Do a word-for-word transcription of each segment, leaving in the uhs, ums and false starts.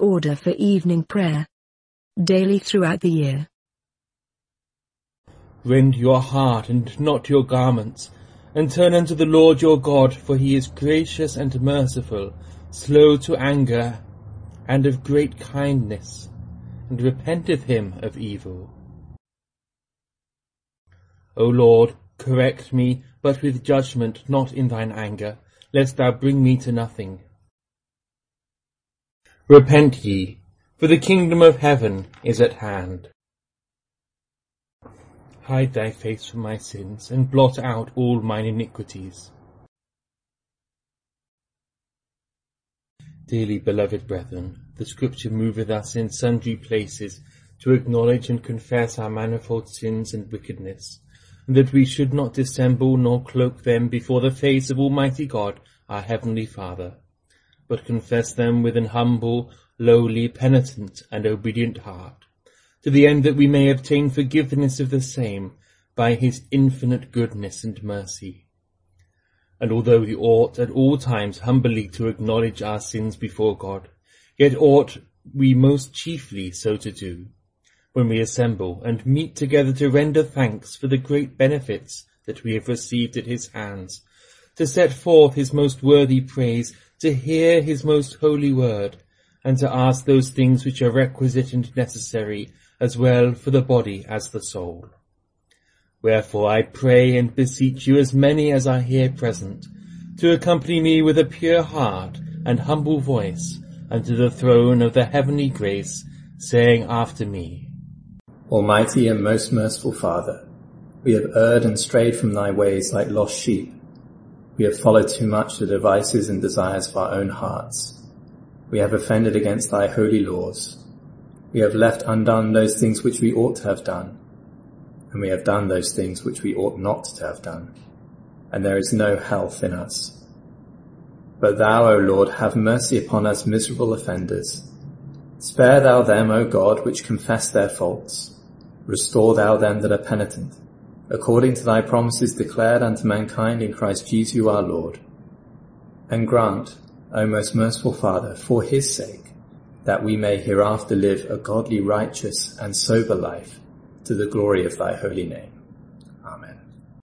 order for evening prayer. Daily throughout the year. Rend your heart and not your garments, and turn unto the Lord your God, for he is gracious and merciful, slow to anger, and of great kindness, and repenteth him of evil. O Lord, correct me, but with judgment, not in thine anger, lest thou bring me to nothing. Repent ye, for the kingdom of heaven is at hand. Hide thy face from my sins, and blot out all mine iniquities. Dearly beloved brethren, the Scripture moveth us in sundry places to acknowledge and confess our manifold sins and wickedness, and that we should not dissemble nor cloak them before the face of Almighty God, our Heavenly Father, but confess them with an humble, lowly, penitent, and obedient heart, to the end that we may obtain forgiveness of the same by his infinite goodness and mercy. And although we ought at all times humbly to acknowledge our sins before God, yet ought we most chiefly so to do, when we assemble and meet together to render thanks for the great benefits that we have received at his hands, to set forth his most worthy praise, to hear his most holy word, and to ask those things which are requisite and necessary, as well for the body as the soul. Wherefore I pray and beseech you, as many as are here present, to accompany me with a pure heart and humble voice unto the throne of the heavenly grace, saying after me, Almighty and most merciful Father, we have erred and strayed from thy ways like lost sheep. We have followed too much the devices and desires of our own hearts. We have offended against thy holy laws. We have left undone those things which we ought to have done, and we have done those things which we ought not to have done, and there is no health in us. But thou, O Lord, have mercy upon us miserable offenders. Spare thou them, O God, which confess their faults. Restore thou them that are penitent, according to thy promises declared unto mankind in Christ Jesus our Lord. And grant, O most merciful Father, for his sake, that we may hereafter live a godly, righteous, and sober life, to the glory of thy holy name. Amen.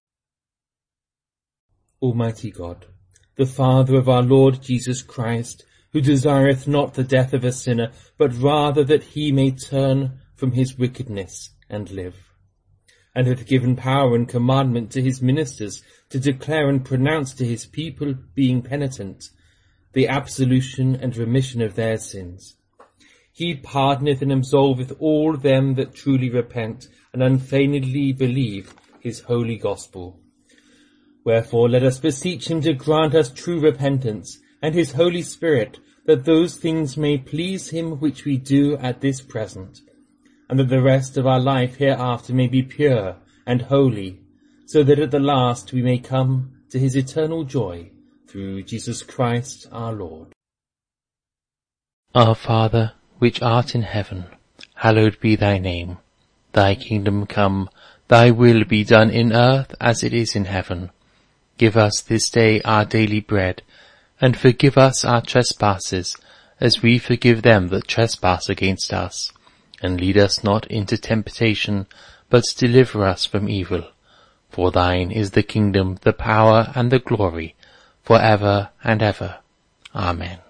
Almighty God, the Father of our Lord Jesus Christ, who desireth not the death of a sinner, but rather that he may turn from his wickedness and live, and hath given power and commandment to his ministers to declare and pronounce to his people, being penitent, the absolution and remission of their sins. He pardoneth and absolveth all them that truly repent and unfeignedly believe his holy gospel. Wherefore let us beseech him to grant us true repentance, and his Holy Spirit, that those things may please him which we do at this present, and that the rest of our life hereafter may be pure and holy, so that at the last we may come to his eternal joy, through Jesus Christ our Lord. Our Father, which art in heaven, hallowed be thy name. Thy kingdom come, thy will be done in earth as it is in heaven. Give us this day our daily bread, and forgive us our trespasses, as we forgive them that trespass against us. And lead us not into temptation, but deliver us from evil. For thine is the kingdom, the power, and the glory, for ever and ever. Amen.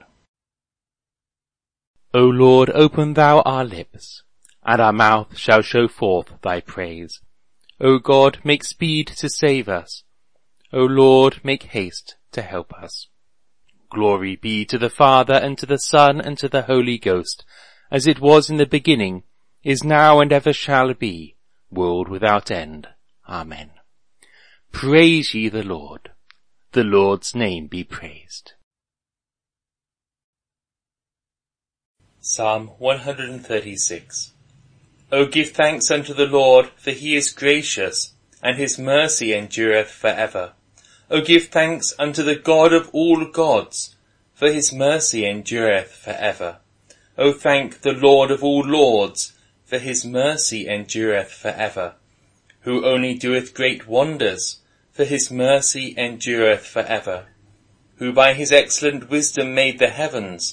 O Lord, open thou our lips, and our mouth shall show forth thy praise. O God, make speed to save us. O Lord, make haste to help us. Glory be to the Father, and to the Son, and to the Holy Ghost, as it was in the beginning, is now, and ever shall be, world without end. Amen. Praise ye the Lord. The Lord's name be praised. Psalm one hundred thirty-six. O give thanks unto the Lord, for he is gracious, and his mercy endureth for ever. O give thanks unto the God of all gods, for his mercy endureth for ever. O thank the Lord of all lords, for his mercy endureth for ever. Who only doeth great wonders, for his mercy endureth for ever. Who by his excellent wisdom made the heavens,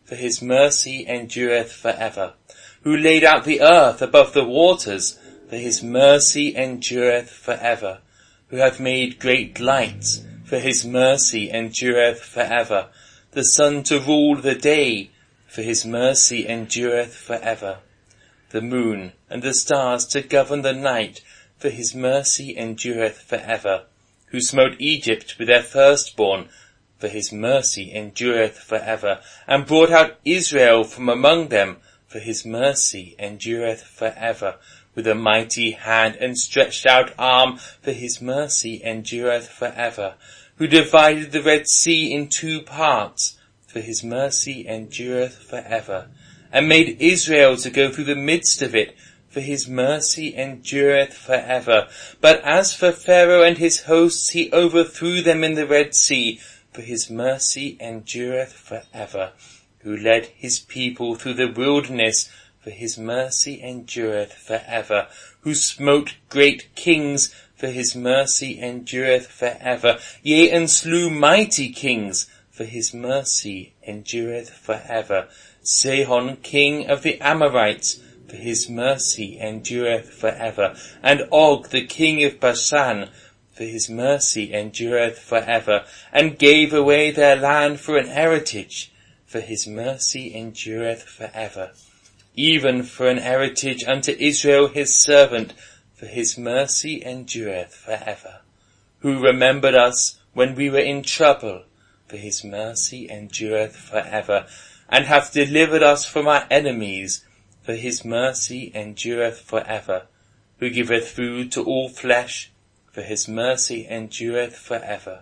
for his mercy endureth for ever. Who laid out the earth above the waters, for his mercy endureth for ever. Who hath made great lights, for his mercy endureth for ever. The sun to rule the day, for his mercy endureth for ever. The moon and the stars to govern the night, for his mercy endureth for ever. Who smote Egypt with their firstborn, for his mercy endureth for ever. And brought out Israel from among them, for his mercy endureth for ever. With a mighty hand and stretched out arm, for his mercy endureth for ever. Who divided the Red Sea in two parts, for his mercy endureth for ever. And made Israel to go through the midst of it, for his mercy endureth for ever. But as for Pharaoh and his hosts, he overthrew them in the Red Sea, for his mercy endureth for ever. Who led his people through the wilderness, for his mercy endureth for ever. Who smote great kings, for his mercy endureth for ever. Yea, and slew mighty kings, for his mercy endureth for ever. Sihon, king of the Amorites, for his mercy endureth for ever. And Og, the king of Bashan, for his mercy endureth for ever. And gave away their land for an heritage, for his mercy endureth for ever. Even for an heritage unto Israel his servant, for his mercy endureth for ever. Who remembered us when we were in trouble, for his mercy endureth for ever. And hath delivered us from our enemies, for his mercy endureth for ever. Who giveth food to all flesh, for his mercy endureth for ever.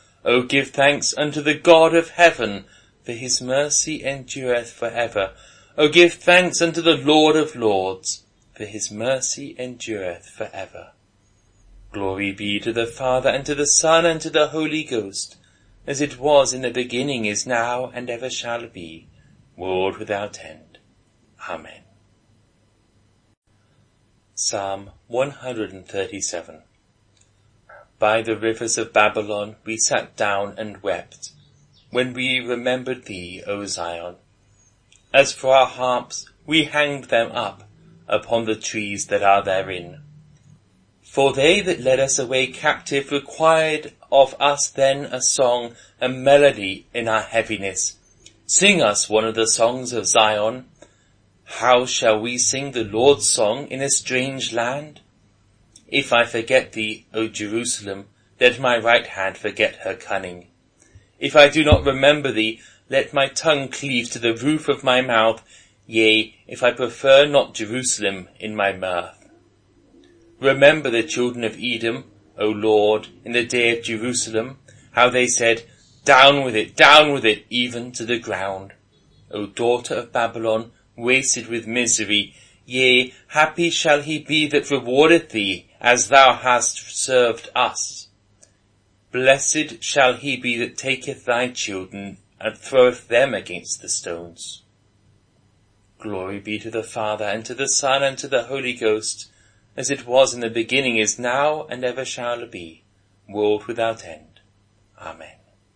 O give thanks unto the God of heaven, for his mercy endureth for ever. O give thanks unto the Lord of lords, for his mercy endureth for ever. Glory be to the Father, and to the Son, and to the Holy Ghost, as it was in the beginning, is now, and ever shall be, world without end. Amen. Psalm one hundred thirty-seven. By the rivers of Babylon we sat down and wept, when we remembered thee, O Zion. As for our harps, we hanged them up upon the trees that are therein. For they that led us away captive required of us then a song, a melody in our heaviness. Sing us one of the songs of Zion. How shall we sing the Lord's song in a strange land? If I forget thee, O Jerusalem, let my right hand forget her cunning. If I do not remember thee, let my tongue cleave to the roof of my mouth, yea, if I prefer not Jerusalem in my mirth. Remember the children of Edom, O Lord, in the day of Jerusalem, how they said, Down with it, down with it, even to the ground. O daughter of Babylon, wasted with misery, yea, happy shall he be that rewardeth thee, as thou hast served us. Blessed shall he be that taketh thy children, and throweth them against the stones. Glory be to the Father, and to the Son, and to the Holy Ghost, as it was in the beginning, is now, and ever shall be, world without end. Amen.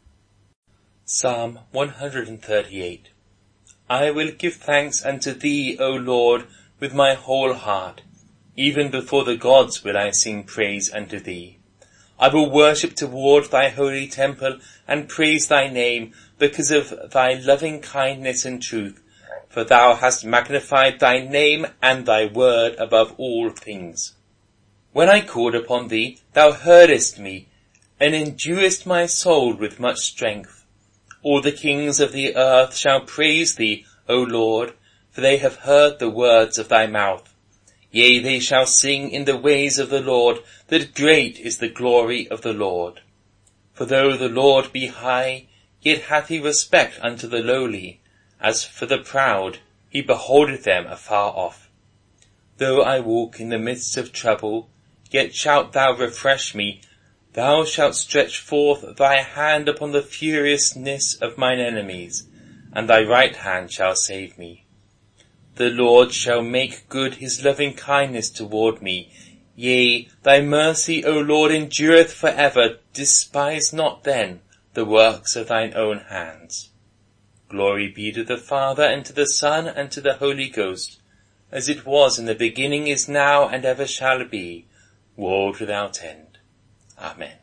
Psalm one hundred thirty-eight. I will give thanks unto thee, O Lord, with my whole heart. Even before the gods will I sing praise unto thee. I will worship toward thy holy temple, and praise thy name, because of thy loving kindness and truth. For thou hast magnified thy name and thy word above all things. When I called upon thee, thou heardest me, and enduest my soul with much strength. All the kings of the earth shall praise thee, O Lord, for they have heard the words of thy mouth. Yea, they shall sing in the ways of the Lord, that great is the glory of the Lord. For though the Lord be high, yet hath he respect unto the lowly. As for the proud, he beholdeth them afar off. Though I walk in the midst of trouble, yet shalt thou refresh me. Thou shalt stretch forth thy hand upon the furiousness of mine enemies, and thy right hand shall save me. The Lord shall make good his loving kindness toward me. Yea, thy mercy, O Lord, endureth for ever. Despise not then the works of thine own hands. Glory be to the Father, and to the Son, and to the Holy Ghost, as it was in the beginning, is now, and ever shall be, world without end. Amen.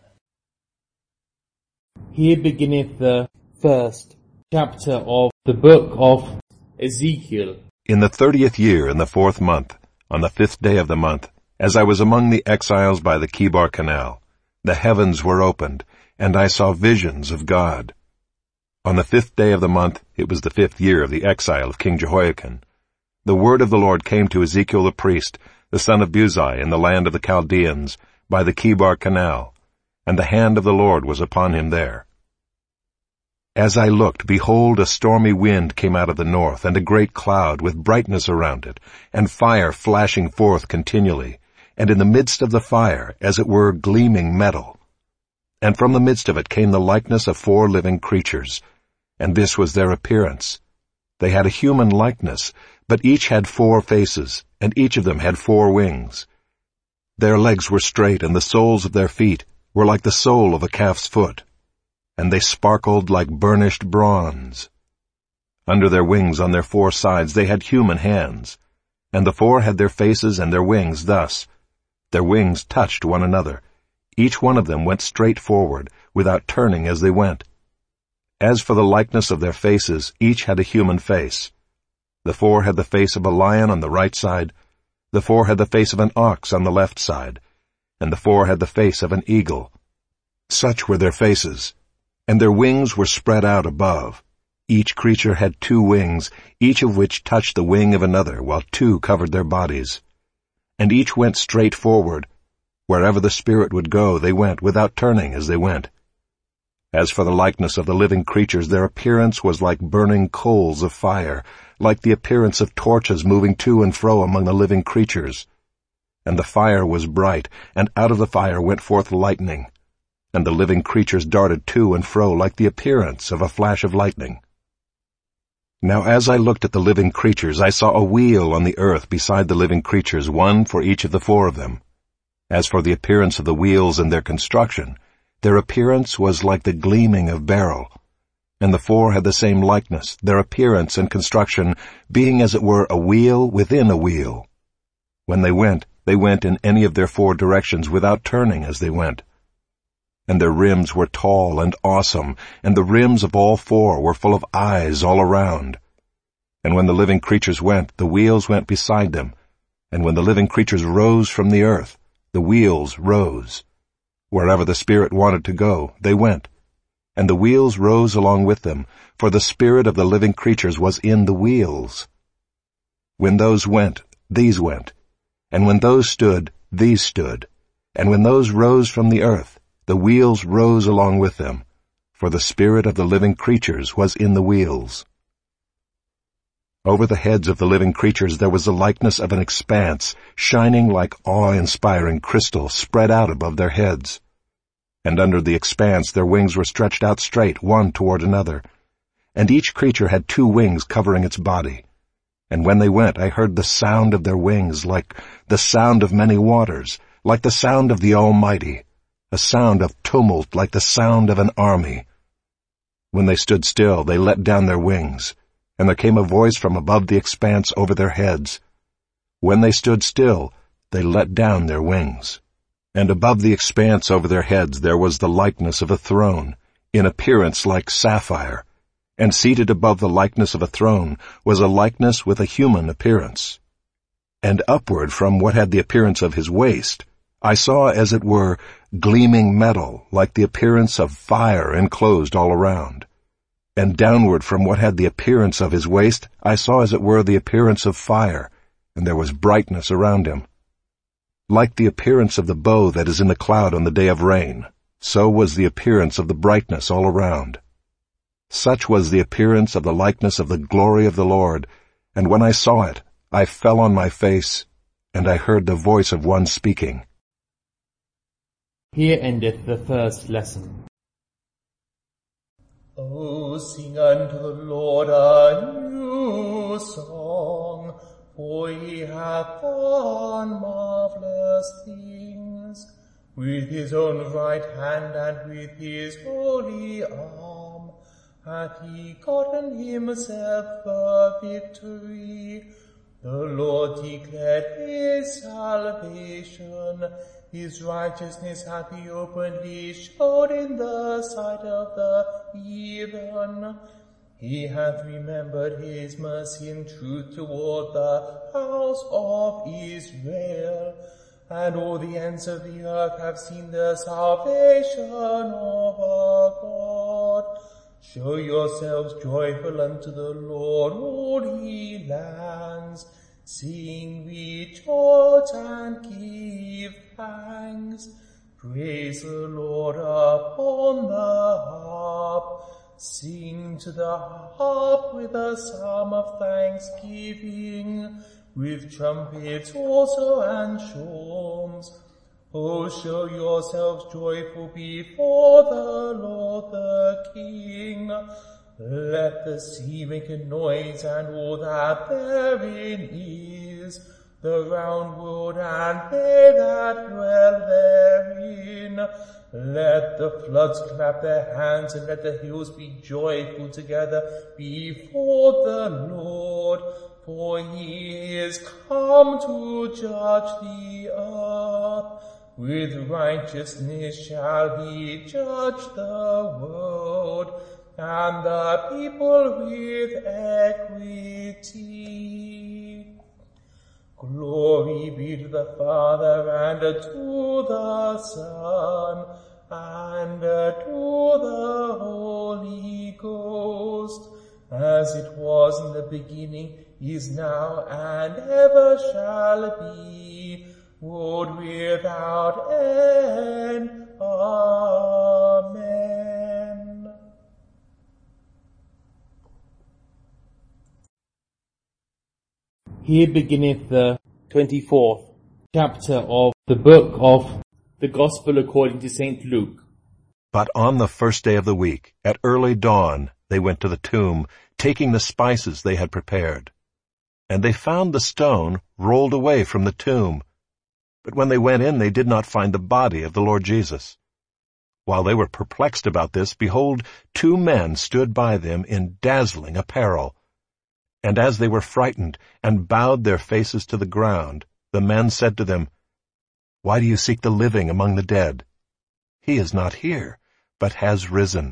Here beginneth the first chapter of the book of Ezekiel. In the thirtieth year, in the fourth month, on the fifth day of the month, as I was among the exiles by the Chebar Canal, the heavens were opened, and I saw visions of God. On the fifth day of the month, it was the fifth year of the exile of King Jehoiakim, the word of the Lord came to Ezekiel the priest, the son of Buzi, in the land of the Chaldeans, by the Chebar Canal, and the hand of the Lord was upon him there. As I looked, behold, a stormy wind came out of the north, and a great cloud with brightness around it, and fire flashing forth continually, and in the midst of the fire, as it were, gleaming metal. And from the midst of it came the likeness of four living creatures, and this was their appearance. They had a human likeness, but each had four faces, and each of them had four wings. Their legs were straight, and the soles of their feet were like the sole of a calf's foot, and they sparkled like burnished bronze. Under their wings on their four sides they had human hands, and the four had their faces and their wings thus. Their wings touched one another. Each one of them went straight forward, without turning as they went. As for the likeness of their faces, each had a human face. The four had the face of a lion on the right side, the four had the face of an ox on the left side, and the four had the face of an eagle. Such were their faces, and their wings were spread out above. Each creature had two wings, each of which touched the wing of another, while two covered their bodies. And each went straight forward. Wherever the Spirit would go, they went, without turning as they went. As for the likeness of the living creatures, their appearance was like burning coals of fire, like the appearance of torches moving to and fro among the living creatures. And the fire was bright, and out of the fire went forth lightning, and the living creatures darted to and fro like the appearance of a flash of lightning. Now as I looked at the living creatures, I saw a wheel on the earth beside the living creatures, one for each of the four of them. As for the appearance of the wheels and their construction, their appearance was like the gleaming of beryl, and the four had the same likeness, their appearance and construction being as it were a wheel within a wheel. When they went, they went in any of their four directions without turning as they went. And their rims were tall and awesome, and the rims of all four were full of eyes all around. And when the living creatures went, the wheels went beside them, and when the living creatures rose from the earth, the wheels rose. Wherever the Spirit wanted to go, they went, and the wheels rose along with them, for the spirit of the living creatures was in the wheels. When those went, these went, and when those stood, these stood, and when those rose from the earth, the wheels rose along with them, for the spirit of the living creatures was in the wheels. Over the heads of the living creatures there was the likeness of an expanse, shining like awe-inspiring crystal spread out above their heads. And under the expanse their wings were stretched out straight, one toward another. And each creature had two wings covering its body. And when they went, I heard the sound of their wings like the sound of many waters, like the sound of the Almighty, a sound of tumult like the sound of an army. When they stood still, they let down their wings, and there came a voice from above the expanse over their heads. When they stood still, they let down their wings. And above the expanse over their heads there was the likeness of a throne, in appearance like sapphire, and seated above the likeness of a throne was a likeness with a human appearance. And upward from what had the appearance of his waist, I saw as it were gleaming metal, like the appearance of fire enclosed all around. And downward from what had the appearance of his waist, I saw as it were the appearance of fire, and there was brightness around him. Like the appearance of the bow that is in the cloud on the day of rain, so was the appearance of the brightness all around. Such was the appearance of the likeness of the glory of the Lord, and when I saw it, I fell on my face, and I heard the voice of one speaking. Here endeth the first lesson. O sing unto the Lord a new song, for he hath done marvelous things. With his own right hand and with his holy arm hath he gotten himself a victory. The Lord declared his salvation. His righteousness hath he openly showed in the sight of the heathen. He hath remembered his mercy and truth toward the house of Israel. And all the ends of the earth have seen the salvation of our God. Show yourselves joyful unto the Lord, all ye lands. Sing, rejoice, and give thanks. Praise the Lord upon the harp. Sing to the harp with a psalm of thanksgiving, with trumpets also and shawms. Oh, show yourselves joyful before the Lord the King. Let the sea make a noise and all that therein is, the round world and they that dwell therein. Let the floods clap their hands and let the hills be joyful together before the Lord, for he is come to judge the earth. With righteousness shall he judge the world, and the people with equity. Glory be to the Father, and to the Son, and to the Holy Ghost, as it was in the beginning, is now, and ever shall be, world without end. Amen. Here beginneth the twenty-fourth chapter of the book of the Gospel according to Saint Luke. But on the first day of the week, at early dawn, they went to the tomb, taking the spices they had prepared. And they found the stone rolled away from the tomb. But when they went in, they did not find the body of the Lord Jesus. While they were perplexed about this, behold, two men stood by them in dazzling apparel. And as they were frightened and bowed their faces to the ground, the men said to them, Why do you seek the living among the dead? He is not here, but has risen.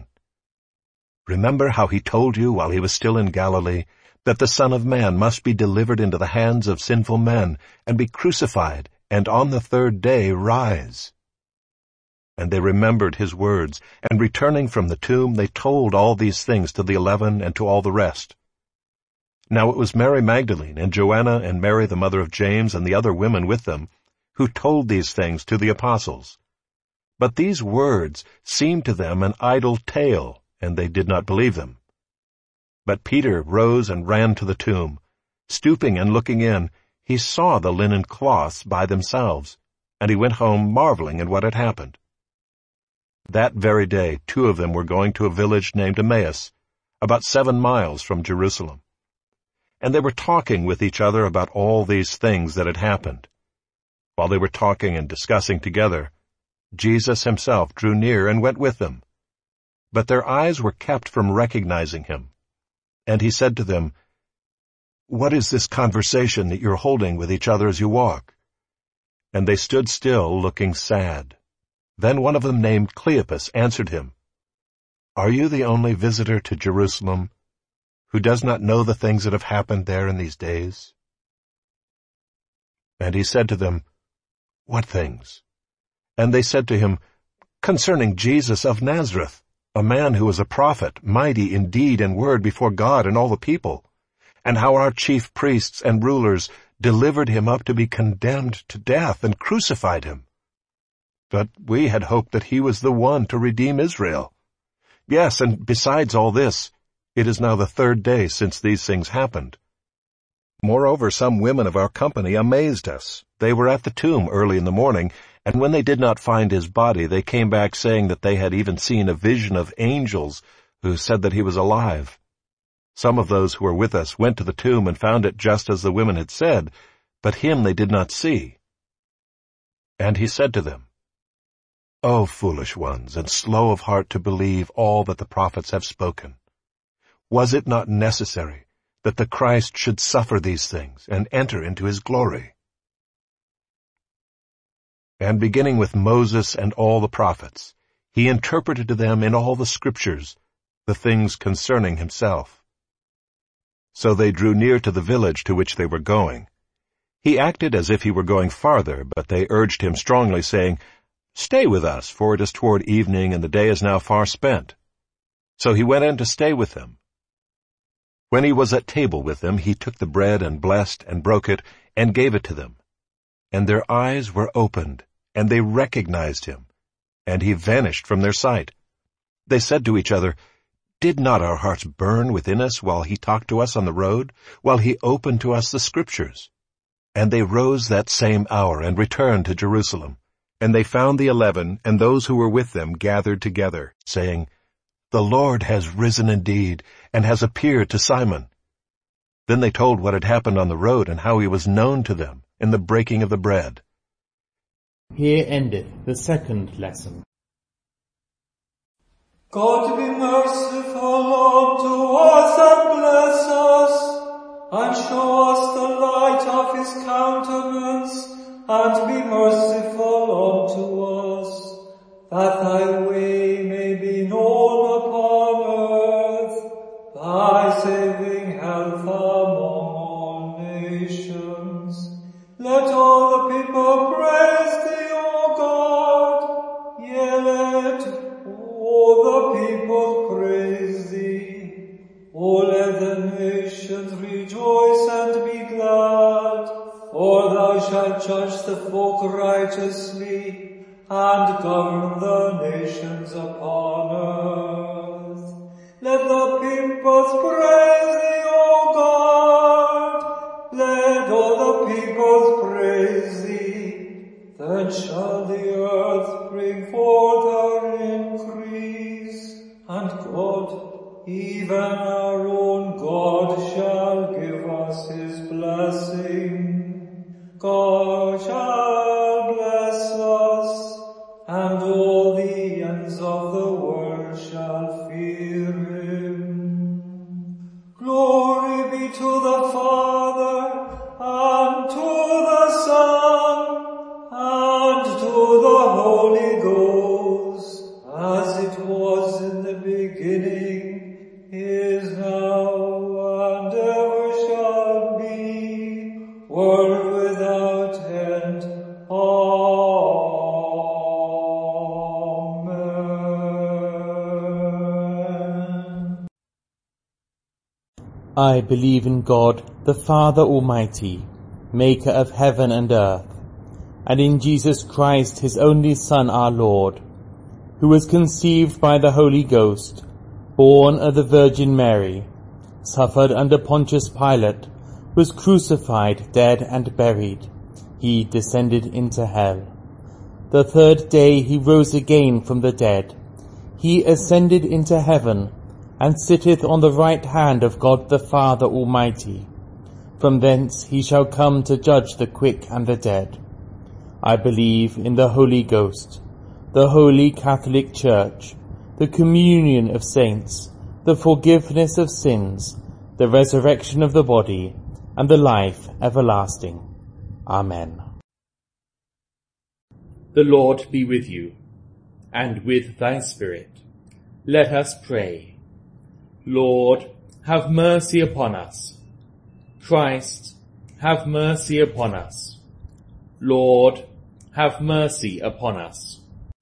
Remember how he told you while he was still in Galilee, that the Son of Man must be delivered into the hands of sinful men, and be crucified, and on the third day rise. And they remembered his words, and returning from the tomb, they told all these things to the eleven and to all the rest. Now it was Mary Magdalene, and Joanna, and Mary the mother of James, and the other women with them, who told these things to the apostles. But these words seemed to them an idle tale, and they did not believe them. But Peter rose and ran to the tomb. Stooping and looking in, he saw the linen cloths by themselves, and he went home marveling at what had happened. That very day two of them were going to a village named Emmaus, about seven miles from Jerusalem. And they were talking with each other about all these things that had happened. While they were talking and discussing together, Jesus himself drew near and went with them. But their eyes were kept from recognizing him. And he said to them, What is this conversation that you're holding with each other as you walk? And they stood still, looking sad. Then one of them, named Cleopas, answered him, Are you the only visitor to Jerusalem who does not know the things that have happened there in these days? And he said to them, What things? And they said to him, Concerning Jesus of Nazareth, a man who was a prophet, mighty in deed and word before God and all the people, and how our chief priests and rulers delivered him up to be condemned to death and crucified him. But we had hoped that he was the one to redeem Israel. Yes, and besides all this, it is now the third day since these things happened. Moreover, some women of our company amazed us. They were at the tomb early in the morning, and when they did not find his body, they came back saying that they had even seen a vision of angels who said that he was alive. Some of those who were with us went to the tomb and found it just as the women had said, but him they did not see. And he said to them, O foolish ones, and slow of heart to believe all that the prophets have spoken. Was it not necessary that the Christ should suffer these things and enter into his glory? And beginning with Moses and all the prophets, he interpreted to them in all the scriptures the things concerning himself. So they drew near to the village to which they were going. He acted as if he were going farther, but they urged him strongly, saying, "Stay with us, for it is toward evening, and the day is now far spent." So he went in to stay with them. When he was at table with them, he took the bread and blessed and broke it and gave it to them. And their eyes were opened, and they recognized him, and he vanished from their sight. They said to each other, "Did not our hearts burn within us while he talked to us on the road, while he opened to us the Scriptures?" And they rose that same hour and returned to Jerusalem. And they found the eleven and those who were with them gathered together, saying, "The Lord has risen indeed, and has appeared to Simon." Then they told what had happened on the road and how he was known to them in the breaking of the bread. Here endeth the second lesson. God be merciful unto us and bless us, and show us the light of his countenance, and be merciful unto us, that thy way may be known upon earth, thy saving health among all nations. Let all the people praise thee, O God. Yea, let all the people praise thee. O let the nations rejoice and be glad, for thou shalt judge the folk righteously, and govern the nations upon earth. Let the peoples praise thee, O God. Let all the peoples praise thee. Then shall the earth bring forth her increase, and God, even our own God, shall give us his blessing. God shall bless us, and all the ends of the world shall fear him. Glory be to the Father, and to the Son, and to the Holy Ghost, as it was in the beginning, is now, and ever shall be, world without end. Amen. I believe in God, the Father Almighty, maker of heaven and earth, and in Jesus Christ, his only Son, our Lord, who was conceived by the Holy Ghost, born of the Virgin Mary, suffered under Pontius Pilate, was crucified, dead, and buried. He descended into hell. The third day he rose again from the dead. He ascended into heaven, and sitteth on the right hand of God the Father Almighty. From thence he shall come to judge the quick and the dead. I believe in the Holy Ghost, the Holy Catholic Church, the communion of saints, the forgiveness of sins, the resurrection of the body, and the life everlasting. Amen. The Lord be with you, and with thy spirit. Let us pray. Lord, have mercy upon us. Christ, have mercy upon us. Lord, have mercy upon us.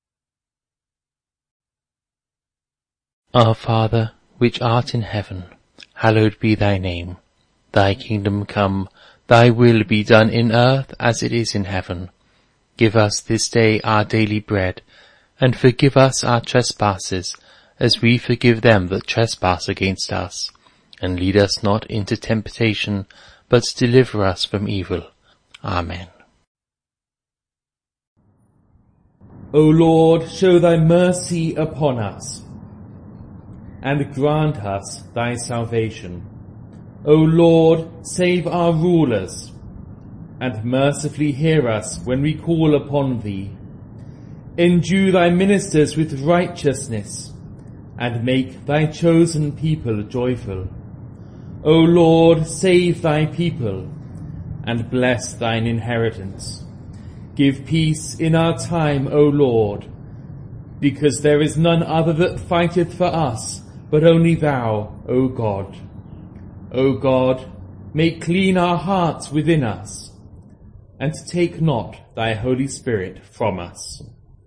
Our Father, which art in heaven, hallowed be thy name. Thy kingdom come, thy will be done in earth as it is in heaven. Give us this day our daily bread, and forgive us our trespasses, as we forgive them that trespass against us. And lead us not into temptation, but deliver us from evil. Amen. O Lord, show thy mercy upon us, and grant us thy salvation. O Lord, save our rulers, and mercifully hear us when we call upon thee. Endue thy ministers with righteousness, and make thy chosen people joyful. O Lord, save thy people, and bless thine inheritance. Give peace in our time, O Lord, because there is none other that fighteth for us, but only thou, O God. O God, make clean our hearts within us, and take not thy Holy Spirit from us.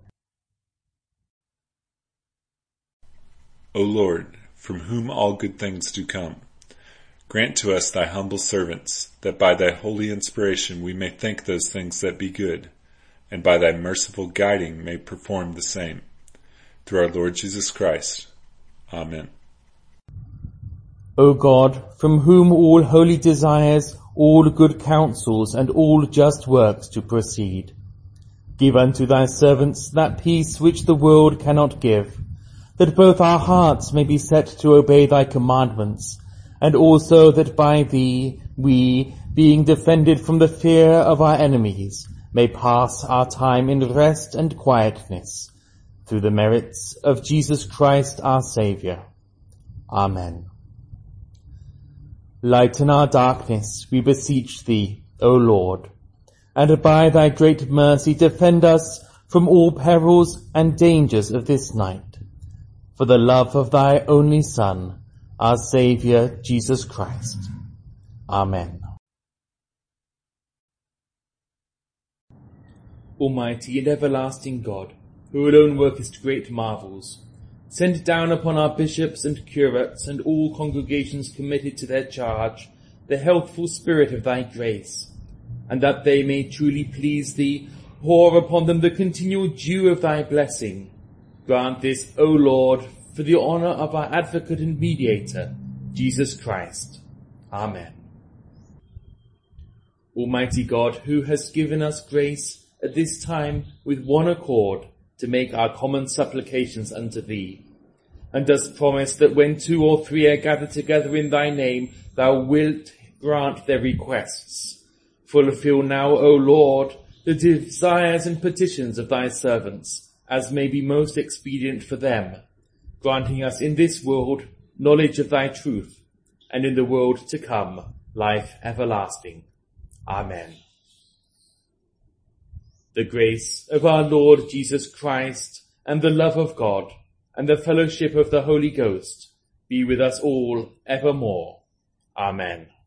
O Lord, from whom all good things do come, grant to us thy humble servants, that by thy holy inspiration we may think those things that be good, and by thy merciful guiding may perform the same. Through our Lord Jesus Christ. Amen. O God, from whom all holy desires, all good counsels, and all just works to proceed, give unto thy servants that peace which the world cannot give, that both our hearts may be set to obey thy commandments, and also that by thee we, being defended from the fear of our enemies, may pass our time in rest and quietness, through the merits of Jesus Christ our Saviour. Amen. Lighten our darkness, we beseech thee, O Lord, and by thy great mercy defend us from all perils and dangers of this night, for the love of thy only Son, our Saviour, Jesus Christ. Amen. Almighty and everlasting God, who alone workest great marvels, send down upon our bishops and curates and all congregations committed to their charge the healthful spirit of thy grace, and that they may truly please thee, pour upon them the continual dew of thy blessing. Grant this, O Lord, for the honour of our advocate and mediator, Jesus Christ. Amen. Almighty God, who hast given us grace at this time with one accord to make our common supplications unto thee, and dost promise that when two or three are gathered together in thy name, thou wilt grant their requests. Fulfill now, O Lord, the desires and petitions of thy servants, as may be most expedient for them, granting us in this world knowledge of thy truth, and in the world to come life everlasting. Amen. The grace of our Lord Jesus Christ, and the love of God, and the fellowship of the Holy Ghost be with us all evermore. Amen.